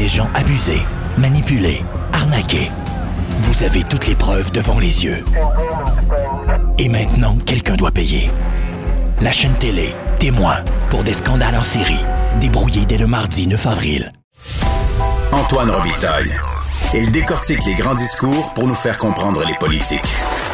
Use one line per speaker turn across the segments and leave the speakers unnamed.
des gens abusés, manipulés, arnaqués. Vous avez toutes les preuves devant les yeux. Et maintenant, quelqu'un doit payer. La chaîne télé, témoin, pour des scandales en série, débrouillés dès le mardi 9 avril.
Antoine Robitaille. Il décortique les grands discours pour nous faire comprendre les politiques.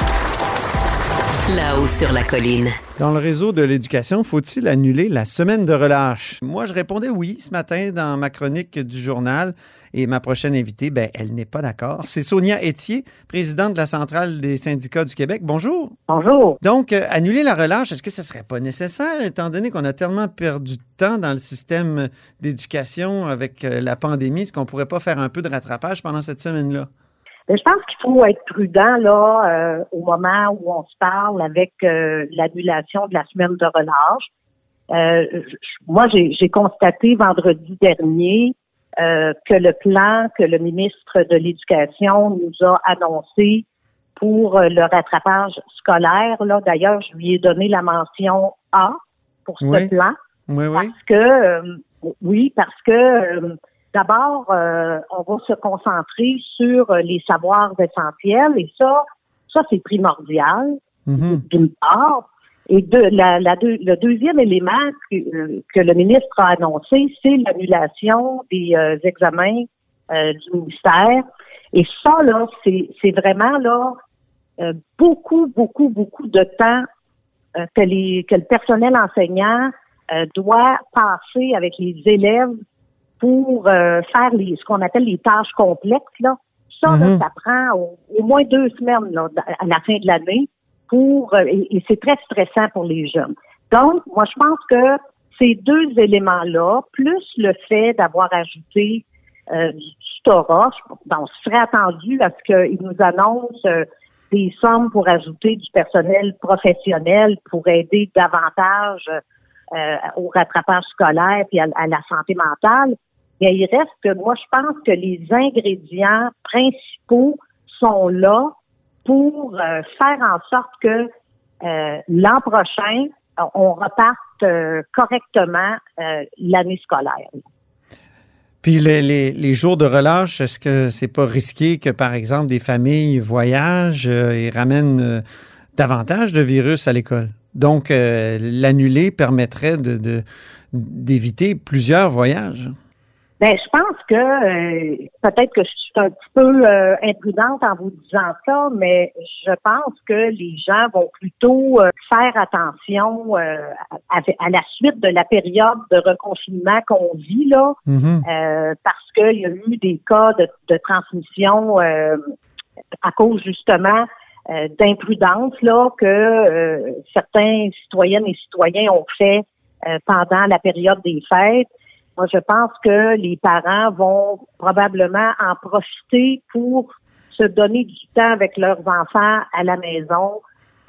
Là-haut sur la colline.
Dans le réseau de l'éducation, faut-il annuler la semaine de relâche? Moi, je répondais oui ce matin dans ma chronique du journal. Et ma prochaine invitée, elle n'est pas d'accord. C'est Sonia Etier, présidente de la Centrale des syndicats du Québec. Bonjour.
Bonjour.
Donc, annuler la relâche, est-ce que ce ne serait pas nécessaire, étant donné qu'on a tellement perdu de temps dans le système d'éducation avec la pandémie? Est-ce qu'on ne pourrait pas faire un peu de rattrapage pendant cette semaine-là?
Je pense qu'il faut être prudent là au moment où on se parle avec l'annulation de la semaine de relâche. Moi, j'ai constaté vendredi dernier que le plan que le ministre de l'Éducation nous a annoncé pour le rattrapage scolaire, là, d'ailleurs, je lui ai donné la mention A pour ce plan.
Oui.
Parce que d'abord, on va se concentrer sur les savoirs essentiels et ça c'est primordial, d'une part. Et le deuxième élément que le ministre a annoncé, c'est l'annulation des examens du ministère. Et ça, là, c'est vraiment là beaucoup de temps que le personnel enseignant doit passer avec les élèves pour faire ce qu'on appelle les tâches complexes, là. Ça, là, ça prend au moins 2 semaines là, à la fin de l'année et c'est très stressant pour les jeunes. Donc, moi, je pense que ces 2 éléments-là, plus le fait d'avoir ajouté du tutorat, on serait attendu à ce qu'ils nous annoncent des sommes pour ajouter du personnel professionnel pour aider davantage au rattrapage scolaire puis à la santé mentale. Mais il reste que moi, je pense que les ingrédients principaux sont là pour faire en sorte que l'an prochain, on reparte correctement l'année scolaire.
Puis les jours de relâche, est-ce que c'est pas risqué que, par exemple, des familles voyagent et ramènent davantage de virus à l'école? Donc, l'annuler permettrait d'éviter plusieurs voyages.
Je pense que peut-être que je suis un petit peu imprudente en vous disant ça, mais je pense que les gens vont plutôt faire attention à la suite de la période de reconfinement qu'on vit là, parce qu'il y a eu des cas de transmission à cause justement d'imprudence là que certains citoyennes et citoyens ont fait pendant la période des fêtes. Moi, je pense que les parents vont probablement en profiter pour se donner du temps avec leurs enfants à la maison.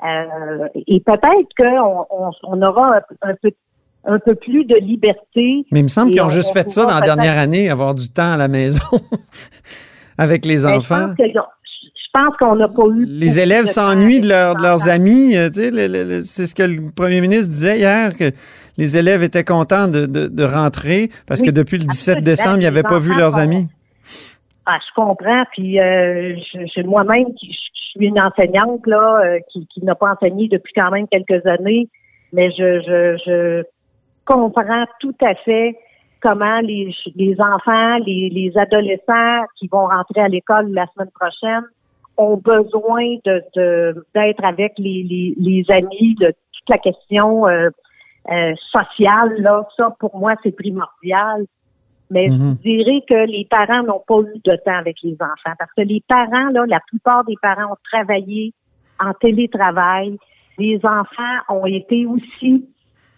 Et peut-être qu'on aura un peu plus de liberté.
Mais il me semble qu'ils ont juste fait ça dans la dernière année, avoir du temps à la maison avec les enfants.
Je pense qu'on n'a pas eu...
Les élèves s'ennuient de leurs amis. Tu sais, c'est ce que le premier ministre disait hier, que les élèves étaient contents de rentrer parce que depuis le 17 décembre, ils n'avaient pas vu leurs amis.
Je comprends. Puis moi-même, je suis une enseignante là qui n'a pas enseigné depuis quand même quelques années, mais je comprends tout à fait comment les enfants, les adolescents qui vont rentrer à l'école la semaine prochaine ont besoin d'être avec les amis, de toute la question sociale, là. Ça, pour moi, c'est primordial. Mais je dirais que les parents n'ont pas eu de temps avec les enfants. Parce que les parents, là, la plupart des parents ont travaillé en télétravail. Les enfants ont été aussi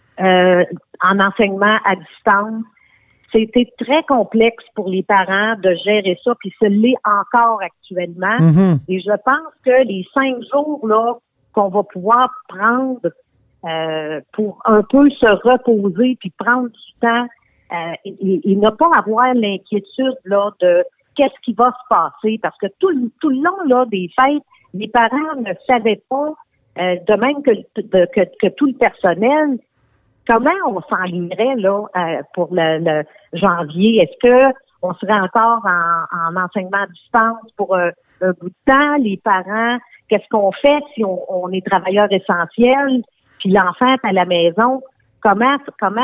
en enseignement à distance. C'était très complexe pour les parents de gérer ça, puis ce l'est encore actuellement. Et je pense que les 5 jours là qu'on va pouvoir prendre pour un peu se reposer puis prendre du temps et ne pas avoir l'inquiétude là de qu'est-ce qui va se passer, parce que tout le long là des fêtes, les parents ne savaient pas, de même que tout le personnel, comment on s'enlignerait là pour le janvier. Est-ce que on serait encore en enseignement à distance pour un bout de temps. Les parents, qu'est-ce qu'on fait si on est travailleur essentiel, puis l'enfant est à la maison? Comment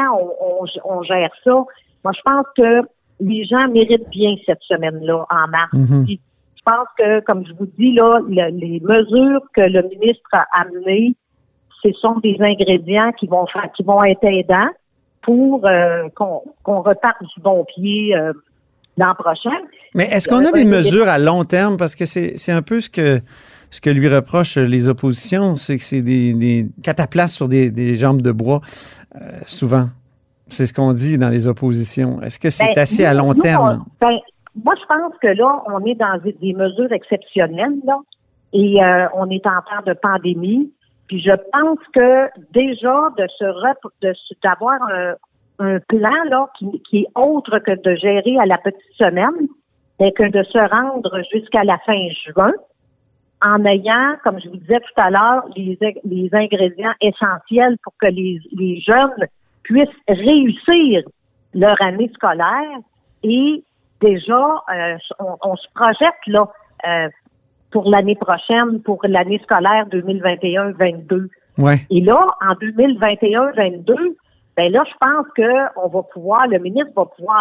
on gère ça? Moi, je pense que les gens méritent bien cette semaine-là en mars. Puis, je pense que, comme je vous dis, là, les mesures que le ministre a amenées, ce sont des ingrédients qui vont être aidants pour qu'on reparte du bon pied l'an prochain.
Mais est-ce qu'on a des mesures à long terme? Parce que c'est un peu ce que lui reprochent les oppositions, c'est que c'est des cataplasmes sur des jambes de bois, souvent. C'est ce qu'on dit dans les oppositions. Est-ce que c'est assez à long terme?
Moi, je pense que là, on est dans des mesures exceptionnelles, là, et on est en temps de pandémie. Puis je pense que déjà d'avoir un plan là qui est autre que de gérer à la petite semaine, mais que de se rendre jusqu'à la fin juin, en ayant, comme je vous disais tout à l'heure, les ingrédients essentiels pour que les jeunes puissent réussir leur année scolaire. Et déjà, on se projette là pour l'année prochaine, pour l'année scolaire 2021-22.
Ouais.
Et là, en 2021-22, ben là, je pense que le ministre va pouvoir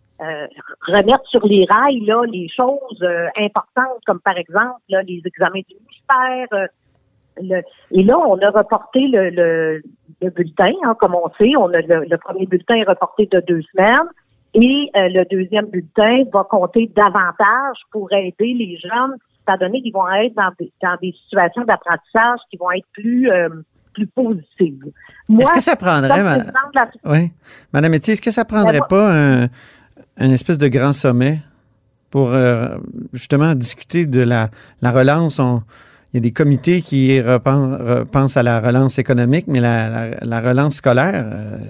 remettre sur les rails là les choses importantes, comme par exemple là, les examens du ministère. Et là, on a reporté le bulletin, hein, comme on sait. Le premier bulletin est reporté de 2 semaines. Et le deuxième bulletin va compter davantage pour aider les jeunes, étant donné qu'ils vont être dans des situations d'apprentissage qui vont être plus positives. Moi,
est-ce que ça prendrait, oui, Madame Etier, est-ce que ça prendrait pas un espèce de grand sommet pour justement discuter de la relance? Il y a des comités qui pensent à la relance économique, mais la relance scolaire,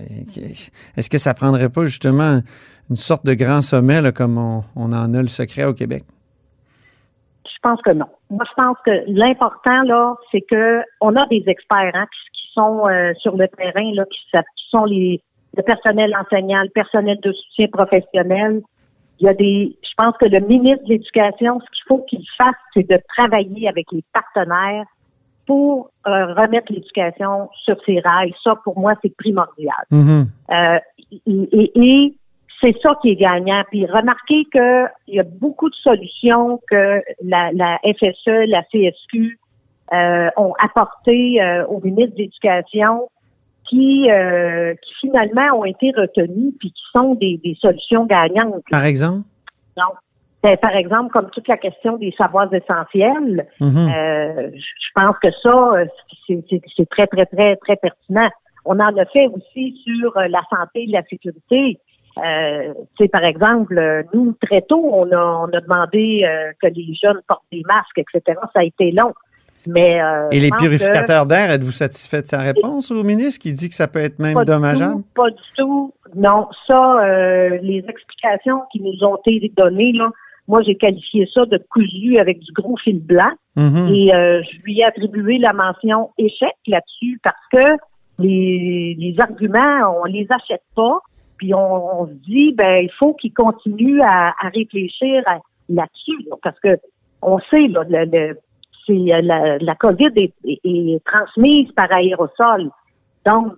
est-ce que ça prendrait pas justement une sorte de grand sommet là, comme on en a le secret au Québec?
Je pense que non. Moi, je pense que l'important, là, c'est que on a des experts qui sont sur le terrain, là, qui sont le personnel enseignant, le personnel de soutien professionnel. Je pense que le ministre de l'Éducation, ce qu'il faut qu'il fasse, c'est de travailler avec les partenaires pour remettre l'éducation sur ses rails. Ça, pour moi, c'est primordial. Et c'est ça qui est gagnant. Puis remarquez qu'il y a beaucoup de solutions que la FSE, la CSQ ont apportées au ministre de l'Éducation qui finalement ont été retenues puis qui sont des solutions gagnantes.
Par exemple?
Donc, par exemple, comme toute la question des savoirs essentiels, je pense que ça, c'est très, très, très, très pertinent. On en a fait aussi sur la santé et la sécurité. Par exemple, nous, très tôt, on a demandé que les jeunes portent des masques, etc. Ça a été long. Mais,
et les purificateurs d'air, êtes-vous satisfait de sa réponse au ministre qui dit que ça peut être même dommageable?
Pas du tout. Non, ça, les explications qui nous ont été données, là, moi, j'ai qualifié ça de cousu avec du gros fil blanc. Et je lui ai attribué la mention échec là-dessus parce que les arguments, on les achète pas. Puis on se dit, il faut qu'il continue à réfléchir là-dessus. Là, parce que on sait, là, la COVID est transmise par aérosol. Donc,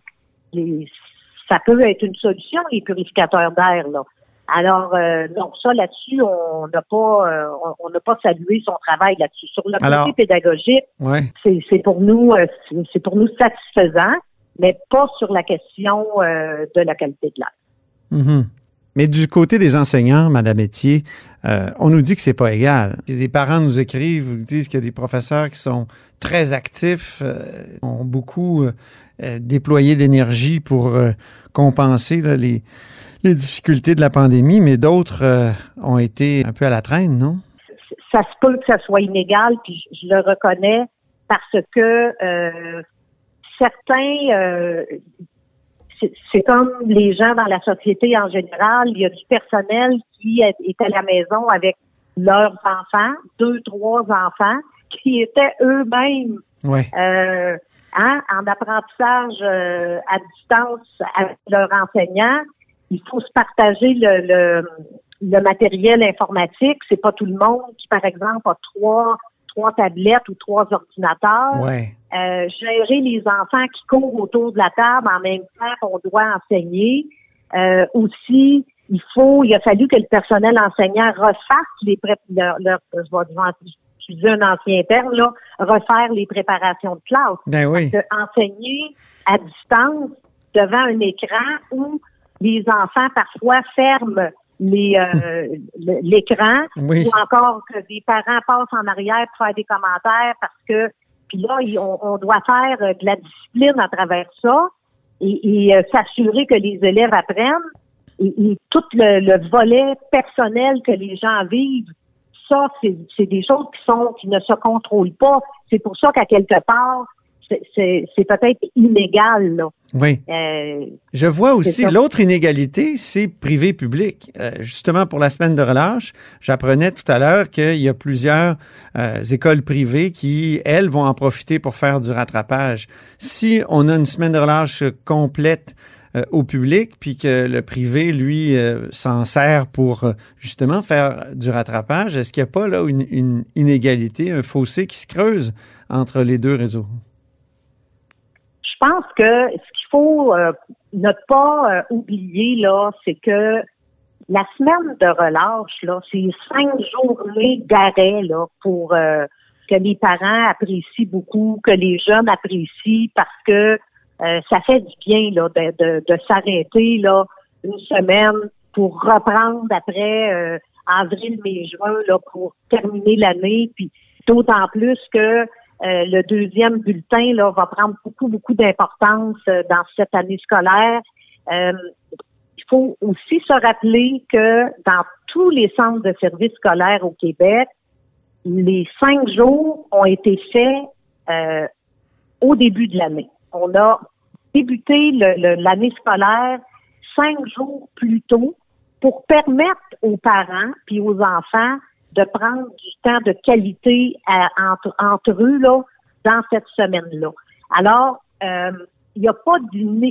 ça peut être une solution, les purificateurs d'air, là. Alors, donc ça, là-dessus, on n'a pas salué son travail là-dessus. Sur le côté pédagogique, c'est pour nous satisfaisant, mais pas sur la question de la qualité de l'air.
Mais du côté des enseignants, Mme Etier, on nous dit que c'est pas égal. Des parents nous écrivent, nous disent qu'il y a des professeurs qui sont très actifs, ont beaucoup déployé d'énergie pour compenser là, les difficultés de la pandémie, mais d'autres ont été un peu à la traîne, non?
Ça se peut que ça soit inégal, puis je le reconnais, parce que certains... c'est comme les gens dans la société en général. Il y a du personnel qui est à la maison avec leurs enfants, 2, 3 enfants, qui étaient eux-mêmes en apprentissage à distance avec leurs enseignants. Il faut se partager le matériel informatique, c'est pas tout le monde qui, par exemple, a trois tablettes ou 3 ordinateurs.
Ouais.
Gérer les enfants qui courent autour de la table en même temps qu'on doit enseigner. Aussi, il a fallu que le personnel enseignant refasse je vais utiliser un ancien terme, là, refaire les préparations de classe.
Ben oui.
Parce que enseigner à distance devant un écran où les enfants parfois ferment l'écran,
oui.
ou encore que des parents passent en arrière pour faire des commentaires parce que puis là, on doit faire de la discipline à travers ça et s'assurer que les élèves apprennent et tout le volet personnel que les gens vivent. Ça, c'est des choses qui ne se contrôlent pas. C'est pour ça qu'à quelque part, c'est peut-être inégal, là.
Oui. Je vois aussi l'autre inégalité, c'est privé-public. Justement, pour la semaine de relâche, j'apprenais tout à l'heure qu'il y a plusieurs écoles privées qui, elles, vont en profiter pour faire du rattrapage. Si on a une semaine de relâche complète au public, puis que le privé, lui, s'en sert pour justement faire du rattrapage, est-ce qu'il n'y a pas là une inégalité, un fossé qui se creuse entre les deux réseaux?
Je pense que ce qu'il faut ne pas oublier, là, c'est que la semaine de relâche, là, c'est 5 journées d'arrêt, là, pour que les parents apprécient beaucoup, que les jeunes apprécient, parce que ça fait du bien, là, de s'arrêter, là, une semaine pour reprendre après avril, mai, juin, là, pour terminer l'année, puis d'autant plus que le deuxième bulletin là va prendre beaucoup d'importance dans cette année scolaire. Il faut aussi se rappeler que dans tous les centres de services scolaires au Québec, les 5 jours ont été faits au début de l'année. On a débuté l'année scolaire 5 jours plus tôt pour permettre aux parents puis aux enfants de prendre du temps de qualité entre eux là dans cette semaine-là. Alors, il n'y a pas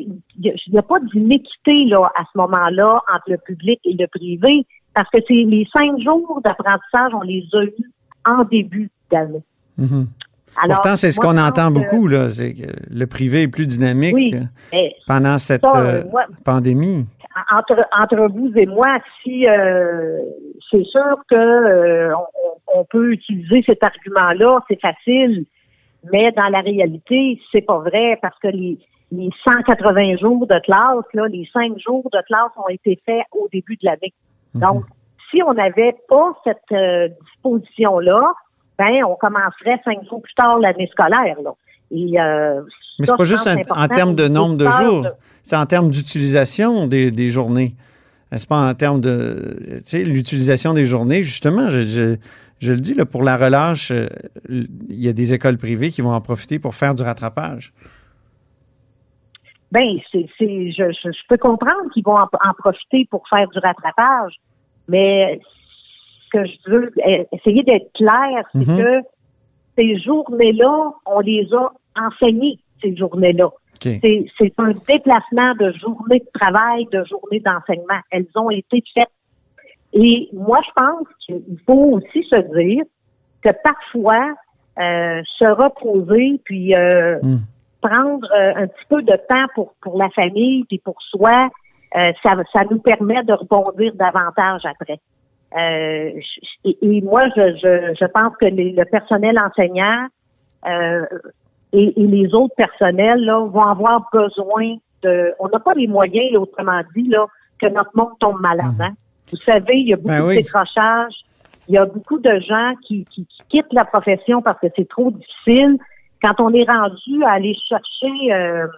d'inéquité là à ce moment-là entre le public et le privé parce que c'est les 5 jours d'apprentissage, on les a eus en début d'année.
Mm-hmm. Alors, pourtant, c'est ce qu'on entend beaucoup là, c'est que le privé est plus dynamique pendant cette pandémie. Entre
vous et moi, si c'est sûr que on peut utiliser cet argument-là, c'est facile, mais dans la réalité, c'est pas vrai parce que les 180 jours de classe, là, les 5 jours de classe ont été faits au début de l'année. Mm-hmm. Donc, si on n'avait pas cette disposition-là, ben on commencerait 5 jours plus tard l'année scolaire, là. Et,
mais c'est pas juste en termes de nombre de jours, c'est en termes d'utilisation des journées. C'est pas en termes de l'utilisation des journées. Justement, je le dis, là, pour la relâche, il y a des écoles privées qui vont en profiter pour faire du rattrapage.
Bien, je peux comprendre qu'ils vont en profiter pour faire du rattrapage, mais ce que je veux essayer d'être clair, c'est que ces journées-là, on les a enseignées, ces journées-là. Okay. C'est un déplacement de journée de travail, de journée d'enseignement. Elles ont été faites. Et moi, je pense qu'il faut aussi se dire que parfois, se reposer, puis prendre un petit peu de temps pour la famille, puis pour soi, ça nous permet de rebondir davantage après. Et moi, je pense que le personnel enseignant et les autres personnels là vont avoir besoin de. On n'a pas les moyens, là, autrement dit, là, que notre monde tombe malade. Hein? Vous savez, il y a beaucoup de décrochage. Il y a beaucoup de gens qui quittent la profession parce que c'est trop difficile. Quand on est rendu à aller chercher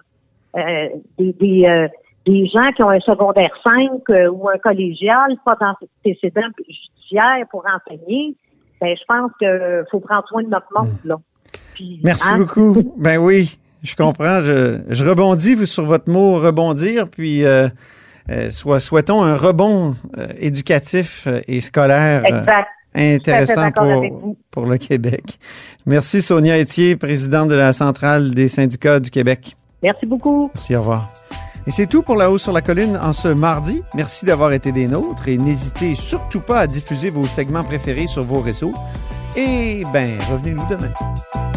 des gens qui ont un secondaire 5 ou un collégial, pas d'antécédent judiciaire pour enseigner, ben je pense qu'il faut prendre soin de notre monde, là. Puis,
merci beaucoup. Ben oui, je comprends. Je rebondis sur votre mot rebondir, puis souhaitons un rebond éducatif et scolaire intéressant pour le Québec. Merci Sonia Etier, présidente de la Centrale des syndicats du Québec.
Merci beaucoup.
Merci, au revoir. Et c'est tout pour La Haut sur la Colline en ce mardi. Merci d'avoir été des nôtres et n'hésitez surtout pas à diffuser vos segments préférés sur vos réseaux. Et revenez-nous demain.